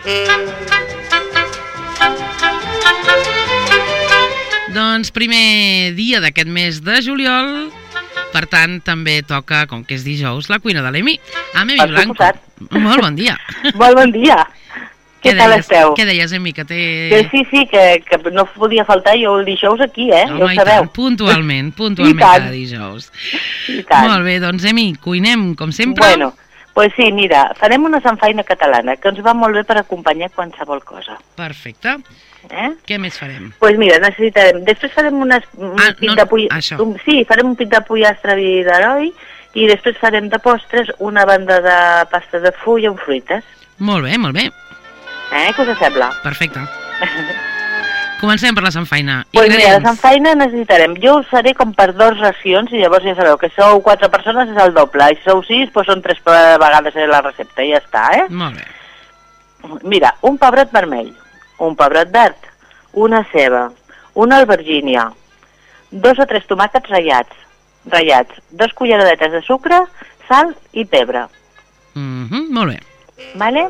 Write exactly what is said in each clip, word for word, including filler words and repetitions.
Doncs primer dia d'aquest mes de juliol, per tant també toca, com que és dijous, la cuina de l'Emi. Amb Emi Blanco. Molt bon dia. Molt bon dia. Què tal esteu? Què deies, Emi, que té... Que sí, sí, que, que no podia faltar jo el dijous aquí, eh? Home, ja ho sabeu. Tant, puntualment, puntualment cada dijous. I tant. Molt bé, doncs, Emi, cuinem, com sempre. Bueno, pues sí, mira, farem una samfaina catalana, que ens va molt bé per acompanyar qualsevol cosa. Perfecte. Eh? Què més farem? Doncs pues mira, necessitarem... Després farem unes, un ah, pit no, de pollastre... Això. Un, sí, farem un pit de pollastre vi d'heroi i després farem de postres una banda de pasta de fulla amb fruites. Molt bé, molt bé. Eh, què us sembla? Perfecte. Comencem per la samfaina. Pues mira, la samfaina necessitarem... Jo us faré com per dos racions i llavors ja sabeu que sou quatre persones és el doble. I si sou sis, doncs són tres vegades la recepta i ja està, eh? Molt bé. Mira, un pebrot vermell, un pebrot verd, una ceba, una albergínia, dos o tres tomàquets ratllats, ratllats, dos culleradetes de sucre, sal i pebre. Mm-hmm, molt bé. Vale?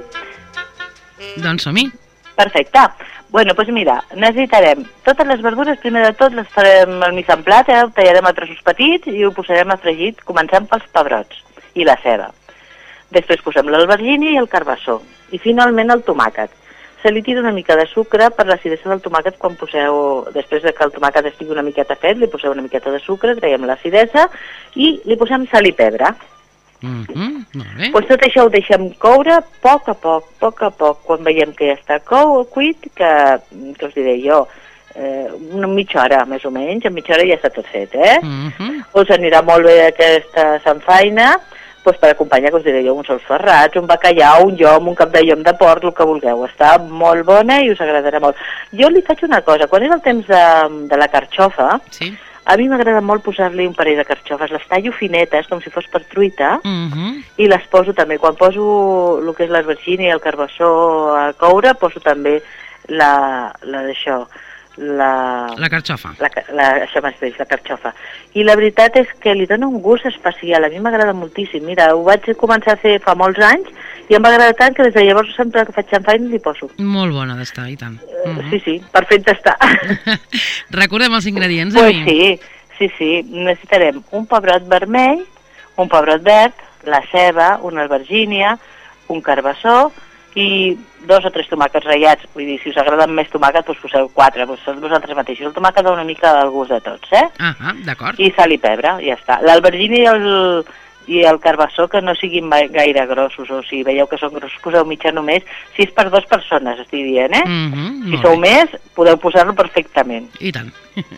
Doncs som-hi. Perfecte. Bueno, doncs mira, necessitarem totes les verdures, primer de tot les farem al mig en plat, eh? Ho tallarem a trossos petits i ho posarem a fregit, començant pels pebrots i la ceba. Després posem l'albergínia i el carbassó. I finalment el tomàquet. Se li tira una mica de sucre per l'acidesa del tomàquet quan poseu, després de que el tomàquet estigui una miqueta fet, li poseu una miqueta de sucre, traiem l'acidesa i li posem sal i pebre. Mm-hmm, molt bé. Pues tot això ho deixem coure a poc a poc, a poc a poc, quan veiem que ja està cou, cuit, que, que us diré jo, eh, una mitja hora més o menys, en mitja hora ja està tot fet, eh? Mm-hmm. Us anirà molt bé aquesta samfaina, pues per acompanyar, que us diré jo, uns ous ferrats, un bacallà, un llom, un cap de llom de porc, el que vulgueu. Està molt bona i us agradarà molt. Jo li faig una cosa, quan era el temps de, de la carxofa, sí. A mi m'agrada molt posar-li un parell de carxofes, les tallo finetes, com si fos per truita, Mm-hmm. i les poso també. Quan poso el que és l'albergínia i el carbassó a coure, poso també la, la d'això, la... La carxofa. La, la, això mateix, la carxofa. I la veritat és que li dona un gust especial, a mi m'agrada moltíssim. Mira, ho vaig començar a fer fa molts anys i em va agradar tant que des de llavors sempre que faig samfaina li poso. Molt bona d'estar, i tant. Mm-hmm. Sí, sí, perfecte està. Recordem els ingredients, Pues sí, sí, sí. Necessitarem un pebrot vermell, un pebrot verd, la ceba, una albergínia, un carbassó i dos o tres tomàquets ratllats. Vull dir, si us agraden més tomàquet, doncs poseu quatre, doncs són vosaltres mateixos. El tomàquet dona una mica del gust de tots, eh? Ah, d'acord. I sal i pebre, ja està. L'albergínia i el, i el carbassó que no siguin gaire grossos, o si veieu que són grossos, poseu mitja només. Si és per dues persones, estic dient, eh? Mm-hmm, si sou bé. Més, podeu posar-lo perfectament. I tant.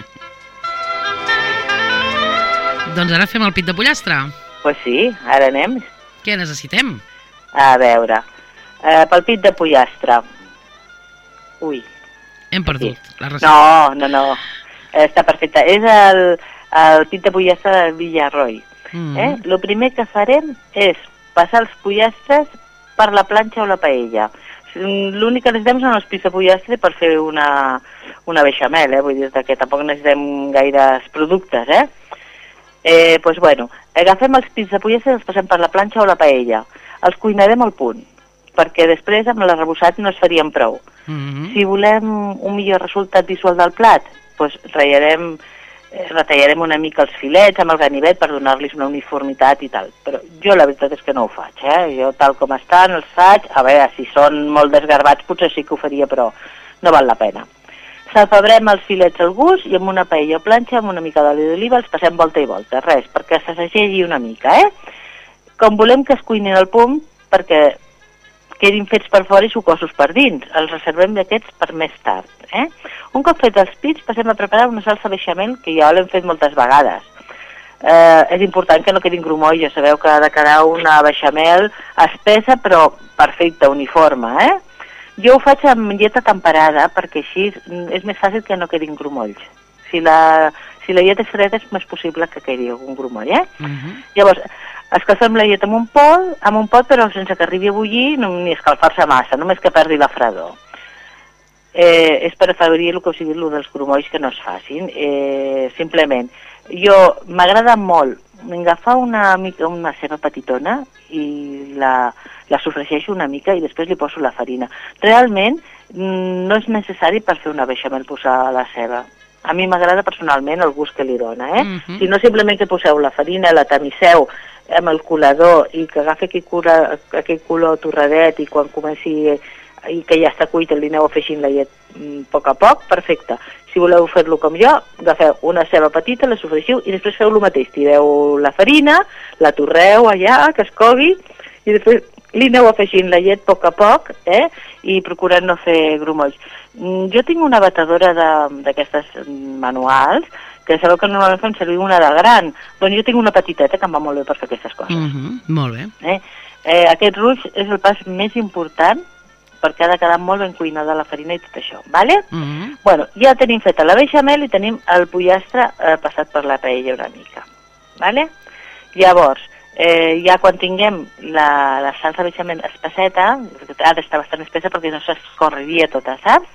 Doncs ara fem el pit de pollastre. Doncs pues sí, ara anem. Què necessitem? A veure, eh, pel pit de pollastre. Ui. Hem perdut aquí la recepta. No, no, no. Està perfecte. És el, el pit de pollastre de Villarroy. Mm. Eh? El primer que farem és passar els pollastres per la planxa o la paella. L'únic que necessitem són els pits de pollastre per fer una, una beixamel, eh? Vull dir que tampoc necessitem gaires productes, eh? Eh, pues bueno, agafem els pits de pollastre i els passem per la planxa o la paella. Els cuinarem al punt, perquè després amb l'arrebossat no es farien prou. Mm-hmm. Si volem un millor resultat visual del plat, pues ratllarem, eh, retallarem una mica els filets amb el ganivet per donar-los una uniformitat i tal. Però jo la veritat és que no ho faig, eh? Jo tal com estan els faig, a veure, si són molt desgarbats potser sí que ho faria, però no val la pena. Salpebrem els filets al gust i amb una paella o planxa, amb una mica d'oli d'oliva, els passem volta i volta, res, perquè se segegi una mica, eh? Com volem que es cuinin al punt, perquè quedin fets per fora i sucosos per dins. Els reservem d'aquests per més tard, eh? Un cop fets els pits, passem a preparar una salsa beixamel que ja l'hem fet moltes vegades. Eh, és important que no quedin grumolls, ja sabeu que ha de quedar una beixamel espessa però perfecta, uniforme, eh? Jo ho faig amb llet temperada perquè així és més fàcil que no quedin grumolls. Si la, si la llet és freda és més possible que quedi algun grumoll, eh? Uh-huh. Llavors, escalfem la llet amb un pot, amb un pot però sense que arribi a bullir ni escalfar-se massa, només que perdi la fredor. Eh, és per afavorir el que sigui el dels grumolls que no es facin. Eh, simplement, jo m'agrada molt, agafar una, mica, una ceba petitona i la, la sofregeixo una mica i després li poso la farina. Realment no és necessari per fer una beixamel posar la ceba. A mi m'agrada personalment el gust que li dona, eh? Uh-huh. Si no, simplement que poseu la farina, la tamisseu amb el colador i que agafi aquell, cura, aquell color torradet i quan comenci i que ja està cuit li aneu afegint la llet a poc a poc, perfecte. Si voleu fer-lo com jo, agafeu una ceba petita, la sofregiu i després feu el mateix. Tireu la farina, la torreu allà, que es cogui, i després li aneu afegint la llet a poc a poc, eh? I procurant no fer grumolls. Jo tinc una batedora d'aquestes manuals, que sabeu que normalment fem servir una de gran. Doncs jo tinc una petiteta que em va molt bé per fer aquestes coses. Uh-huh, molt bé. Eh? Eh, aquest ruix és el pas més important perquè ha de quedar molt ben cuinada la farina i tot això, ¿vale? Uh-huh. Bueno, ja tenim feta la beixamel i tenim el pollastre eh, passat per la paella una mica, ¿vale? Llavors, eh, ja quan tinguem la, la salsa beixamel espesseta, ha d'estar bastant espessa perquè no s'escorreria tota, saps?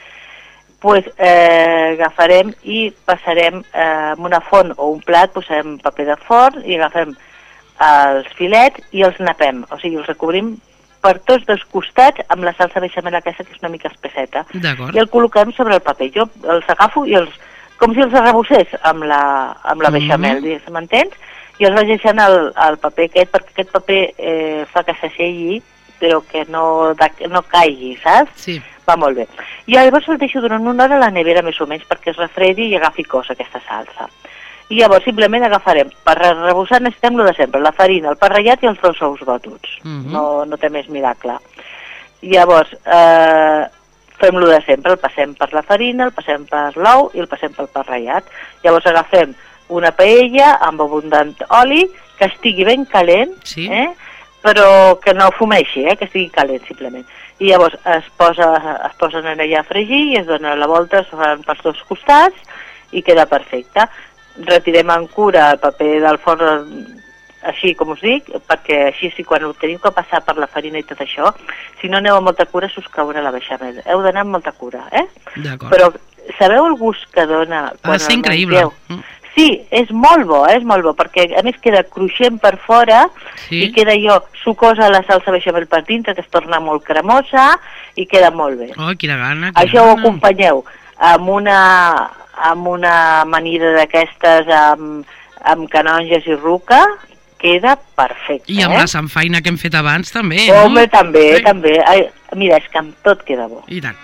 Pues, eh, agafarem i passarem eh, en una font o un plat, posarem paper de forn i agafem els filets i els napem, o sigui, els recobrim per tots dos costats amb la salsa beixamel aquesta que és una mica espesseta. I el col·loquem sobre el paper. Jo els agafo i els, com si els arrebossés amb la, amb la beixamel, mm-hmm. m'entens? I els vaig deixant al, al paper aquest, perquè aquest paper eh, fa que s'aixelli, però que no, no caigui, saps? Sí. Va molt bé. I llavors el deixo durant una hora a la nevera més o menys perquè es refredi i agafi cos aquesta salsa. I llavors simplement agafarem, per rebossar necessitem lo de sempre, la farina, el pa ratllat i els dos ous batuts. Uh-huh. no, no té més miracle. I llavors eh, fem lo de sempre, el passem per la farina, el passem per l'ou i el passem pel pa ratllat. Llavors agafem una paella amb abundant oli, que estigui ben calent, sí. eh? però que no fumeixi, eh? que estigui calent simplement. I llavors es, posa, es posen allà a fregir i es dona la volta, es fan pels dos costats i queda perfecte. Retirem en cura el paper del forn així com us dic, perquè així sí quan ho teniu que passar per la farina i tot això, si no aneu amb molta cura s'us caurà la beixamel. Heu d'anar amb molta cura, eh? Però sabeu el gust que dona quan el increïble. mengeu? Sí, és molt bo, eh? és molt bo, perquè a més queda cruixent per fora sí. i queda allò sucosa la salsa beixamel per dintre, que es torna molt cremosa i queda molt bé. Oh, quina gana, quina això gana. Ho acompanyeu amb una, amb una amanida d'aquestes amb, amb canonges i ruca, queda perfecte. I amb eh? la samfaina que hem fet abans també, no? no? Home, també, sí. també. Ai, mira, és que amb tot queda bo. I tant.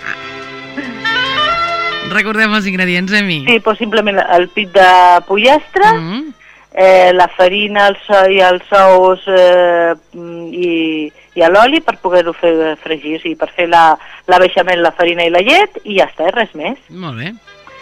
Recordem els ingredients, Emi. Sí, doncs simplement el pit de pollastre, mm-hmm. eh, la farina el so, i els ous eh, i, i l'oli per poder-ho fer fregir, o sigui, per fer la, la beixamel, la farina i la llet, i ja està, res més. Molt bé.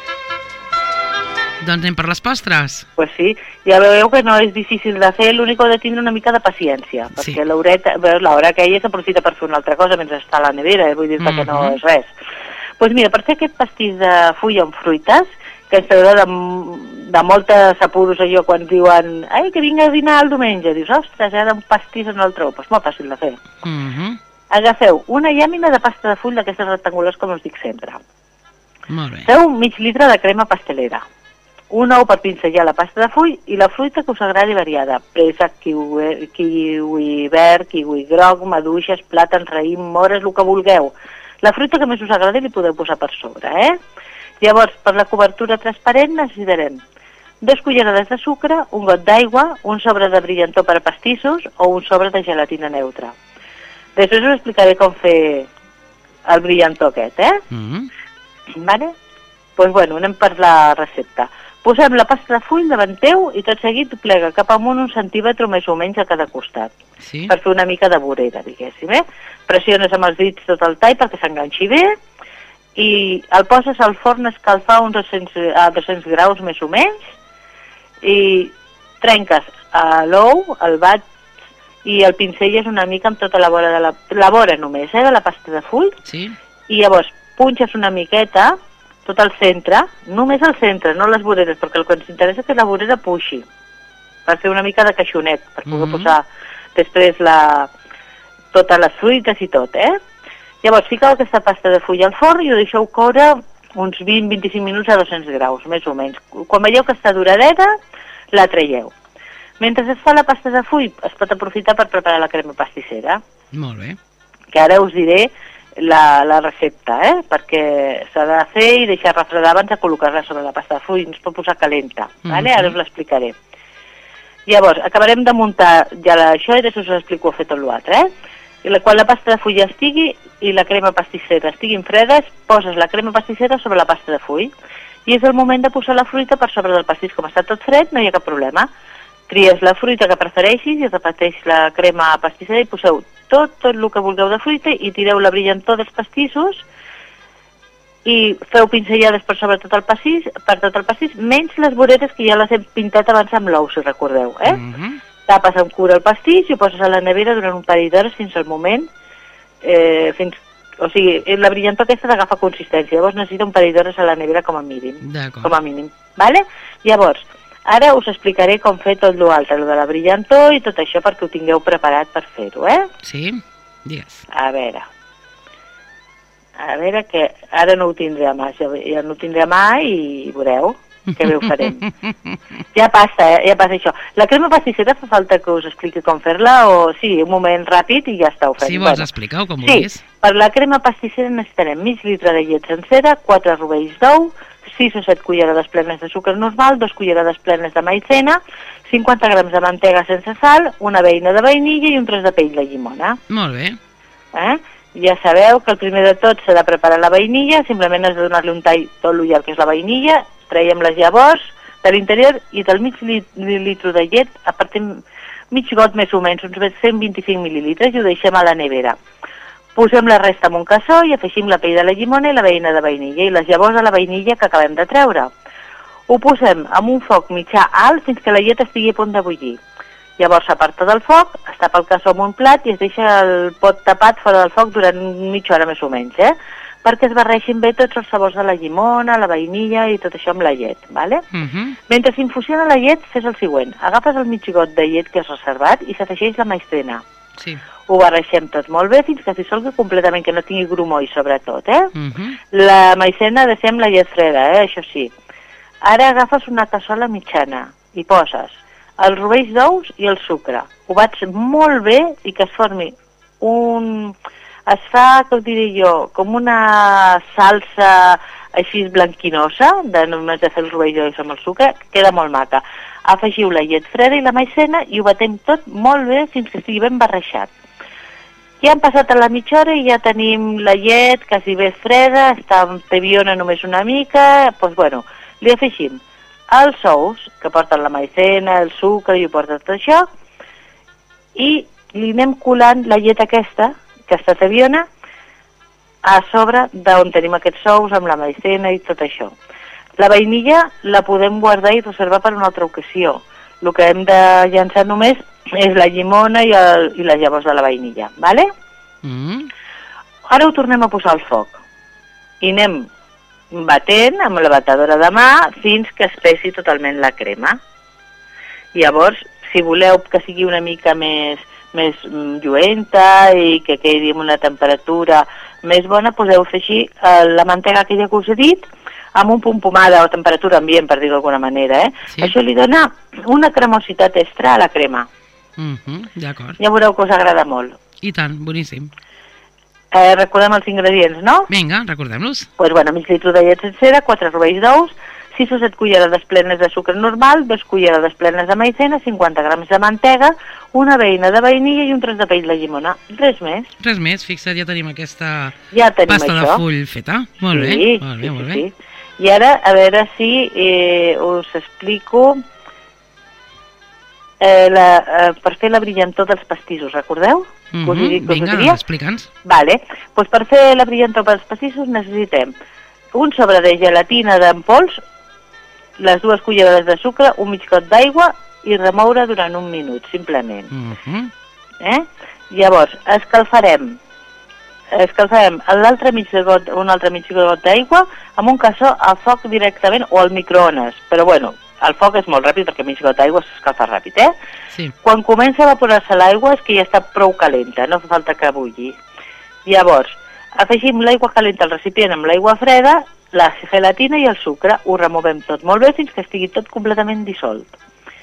Doncs anem per les postres. Doncs pues sí, ja veieu que no és difícil de fer, l'únic que heu de tindre una mica de paciència, perquè sí. l'horeta, l'hora que ella s'aprofita per fer una altra cosa mentre està a la nevera, eh? vull dir mm-hmm. que no és res. Doncs pues mira, per fer aquest pastís de fulla amb fruites, que ens agrada de, de moltes apuros allò quan diuen ai, que vinga a dinar el diumenge, dius, ostres, ara un pastís en el trou, doncs pues molt fàcil de fer. Mm-hmm. Agafeu una llàmina de pasta de full d'aquestes rectangulars com us dic sempre. Molt bé. Feu mig litre de crema pastelera, un ou per pinzellar la pasta de full i la fruita que us agradi variada, presa, kiwi, kiwi verd, kiwi groc, maduixes, plàtans, raïm, mores, el que vulgueu. La fruita que més us agradi li podeu posar per sobre, eh? Llavors, per la cobertura transparent necessitarem dues cullerades de sucre, un got d'aigua, un sobre de brillantor per a pastissos o un sobre de gelatina neutra. Després us explicaré com fer el brillantor aquest, eh? Mm-hmm. Vale? Doncs pues bueno, anem per la recepta. Posem la pasta de full davant teu i tot seguit plega cap amunt un centímetre més o menys a cada costat. Sí. Per fer una mica de vorera, diguéssim, eh? Pressiones amb els dits tot el tall perquè s'enganxi bé i el poses al forn a escalfar uns dos-cents, a dos-cents graus més o menys i trenques l'ou, el bat i el pincelles una mica amb tota la vora, de la, la vora només, eh, de la pasta de full. Sí. I llavors punxes una miqueta tot el centre, només el centre, no les voreres, perquè el que ens interessa és que la vorera puixi, per fer una mica de caixonet, per poder mm-hmm. posar després la, totes les fruites i tot, eh? Llavors, fiqueu aquesta pasta de full al forn i ho deixeu coure uns vint a vint-i-cinc minuts a dos-cents graus, més o menys. Quan veieu que està duradeta, la traieu. Mentre es fa la pasta de full, es pot aprofitar per preparar la crema pastissera. Molt bé. Que ara us diré la, la recepta, eh? Perquè s'ha de fer i deixar refredar abans de col·locar-la sobre la pasta de full, no es pot posar calenta, vale? Mm-hmm. Ara us l'explicaré. Llavors, acabarem de muntar ja la, això i després us explico a fer tot l'altre, eh? I la, quan la pasta de full ja estigui i la crema pastissera estiguin fredes, poses la crema pastissera sobre la pasta de full. I és el moment de posar la fruita per sobre del pastís. Com està tot fred, no hi ha cap problema. Tries la fruita que prefereixis i repeteix la crema pastissera i poseu tot, tot el que vulgueu de fruita i tireu la brillantor dels pastissos i feu pinzellades per sobre tot el pastís, per tot el pastís, menys les voreres que ja les hem pintat abans amb l'ou, si recordeu, eh? Mm-hmm. Tapes amb cura el pastís i ho poses a la nevera durant un parell d'hores fins al moment, eh, fins, o sigui, la brillantor aquesta t'agafa consistència, llavors necessita un parell d'hores a la nevera com a mínim, com a mínim, vale? Llavors, ara us explicaré com fer tot l'altre, lo de la brillantor i tot això perquè ho tingueu preparat per fer-ho, eh? Sí, digues. A veure, a veure que ara no ho tindré a mà, ja, ja no ho tindré a mà i veureu que bé ho farem. Ja passa, eh? Ja passa això. La crema pastissera fa falta que us expliqui com fer-la o sí, un moment ràpid i ja està, ho fem. Sí, vols bueno. explicar-ho com vulguis. Sí, per la crema pastissera necessitarem mig litre de llet sencera, quatre rovells d'ou, sis o set cullerades plenes de sucre normal, dos cullerades plenes de maizena, cinquanta grams de mantega sense sal, una beina de vainilla i un tros de pell de llimona. Molt bé. Eh? Ja sabeu que el primer de tot s'ha de preparar la vainilla, simplement has de donar-li un tall tot l'ullal que és la vainilla, traiem les llavors de l'interior i del mig litre de llet apartem mig got més o menys, uns cent vint-i-cinc mil·lilitres i ho deixem a la nevera. Posem la resta en un cassó i afegim la pell de la llimona i la beina de vainilla i les llavors de la vainilla que acabem de treure. Ho posem amb un foc mitjà alt fins que la llet estigui a punt de bullir. Llavors s'aparta del foc, es tapa el cassó amb un plat i es deixa el pot tapat fora del foc durant mitja hora més o menys, eh? Perquè es barreixin bé tots els sabors de la llimona, la vainilla i tot això amb la llet, ¿vale? Uh-huh. Mentre s'infusiona la llet, fes el següent. Agafes el mig got de llet que has reservat i s'afegeix la maizena. Sí. Ho barreixem tot molt bé fins que s'hi solgui completament, que no tingui grumoi sobretot, eh? Uh-huh. La maizena ha de ser amb la llet freda, eh? Això sí. Ara agafes una cassola mitjana i poses els rovells d'ous i el sucre. Ho bats molt bé i que es formi un... Es fa, com diré jo, com una salsa així blanquinosa, de només de fer els rovells d'ous amb el sucre, queda molt maca. Afegiu la llet freda i la maizena i ho batem tot molt bé fins que estigui ben barrejat. Ja han passat a la mitja hora i ja tenim la llet quasi bé freda, està tebiona només una mica, doncs bueno, li afegim els ous, que porten la maizena, el sucre i ho porta tot això, i li anem colant la llet aquesta, que està tebiona, a sobre d'on tenim aquests ous amb la maizena i tot això. La vainilla la podem guardar i reservar per una altra ocasió. El que hem de llançar només és la llimona i, el, i les llavors de la vainilla, ¿vale? Mm. Ara ho tornem a posar al foc i anem batent amb la batedora de mà fins que espessi totalment la crema. Llavors, si voleu que sigui una mica més més lluenta i que quedi amb una temperatura més bona, podeu afegir eh, la mantega aquella que us he dit amb un punt pomada o temperatura ambient, per dir-ho d'alguna manera, eh? Sí. Això li dona una cremositat extra a la crema. Mm-hmm, d'acord. Ja veureu que us agrada molt. I tant, boníssim. Eh, recordem els ingredients, no? Vinga, recordem-los. Doncs pues, bueno, mig litre de llet sencera, quatre rovells d'ous, sis o set cullerades plenes de sucre normal, dos cullerades plenes de maizena, cinquanta grams de mantega, una beina de vainilla i un tros de pell de llimona. Res més. Res més, fixa't, ja tenim aquesta ja tenim pasta això. de full feta. Molt sí, bé, molt sí, bé, molt sí, bé. Sí. I ara, a veure si eh, us explico eh, la, eh, per fer la brillantor dels pastissos, recordeu? Mm -hmm. Vinga, doncs explica'ns. Vale, doncs per fer la brillantor dels pastissos necessitem un sobre de gelatina d'en pols, les dues cullerades de sucre, un mig got d'aigua i remoure durant un minut, simplement. Uh-huh. eh? Llavors, escalfarem escalfarem l'altre mig got, un altre mig got d'aigua amb un cassó a foc directament o al microones, però bueno, el foc és molt ràpid perquè mig got d'aigua s'escalfa ràpid, eh? Sí. Quan comença a evaporar-se l'aigua és que ja està prou calenta, no fa falta que bulli. Llavors, afegim l'aigua calenta al recipient amb l'aigua freda, la gelatina i el sucre, ho removem tot molt bé fins que estigui tot completament dissolt.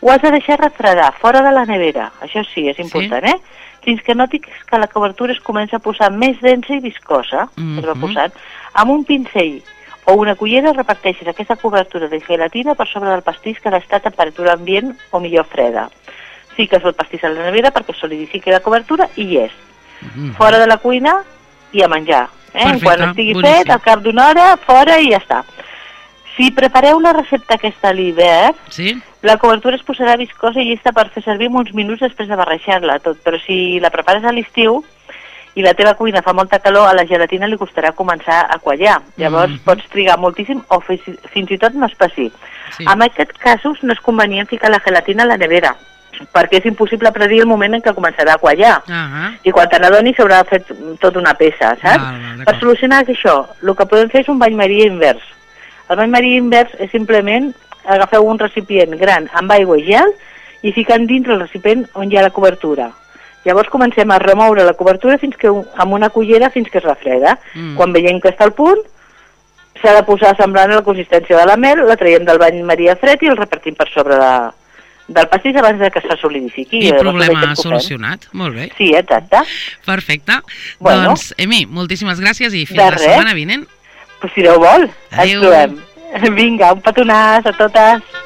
Ho has de deixar refredar, fora de la nevera, això sí, és important, sí? eh? Fins que notis que la cobertura es comença a posar més densa i viscosa, mm-hmm. es va posant, amb un pincell o una cullera reparteixes aquesta cobertura de gelatina per sobre del pastís que està a temperatura ambient o millor freda. Fiques el pastís a la nevera perquè solidifiqui la cobertura i hi és. Mm-hmm. Fora de la cuina i a menjar. Eh? Perfecte, quan estigui boníssim. fet, al cap d'una hora, fora i ja està. Si prepareu la recepta aquesta a l'hivern, sí? la cobertura es posarà viscosa i llista per fer servir uns minuts després de barrejar-la tot, però si la prepares a l'estiu i la teva cuina fa molta calor, a la gelatina li costarà començar a quallar. Llavors mm-hmm. pots trigar moltíssim o fins, fins i tot no espessir. Sí. En aquests casos no és convenient ficar la gelatina a la nevera, perquè és impossible predir el moment en què començarà a quallar. Uh-huh. I quan te n'adonis s'haurà fet tota una peça, saps? Ah, per solucionar això, el que podem fer és un bany maria invers. El bany maria invers és simplement agafeu un recipient gran amb aigua i gel i ficant dintre el recipient on hi ha la cobertura. Llavors comencem a remoure la cobertura fins que amb una cullera fins que es refreda. Mm. Quan veiem que està al punt, s'ha de posar semblant a la consistència de la mel, la traiem del bany maria fred i el repartim per sobre de, del pastís abans de que se solidifiqui. I problema solucionat. Molt bé. Sí, exacte. Perfecte. Bueno. Doncs, Emi, moltíssimes gràcies i fins la setmana vinent. Pues si Déu vol, Adéu. Ens trobem. Vinga, un petonàs a totes.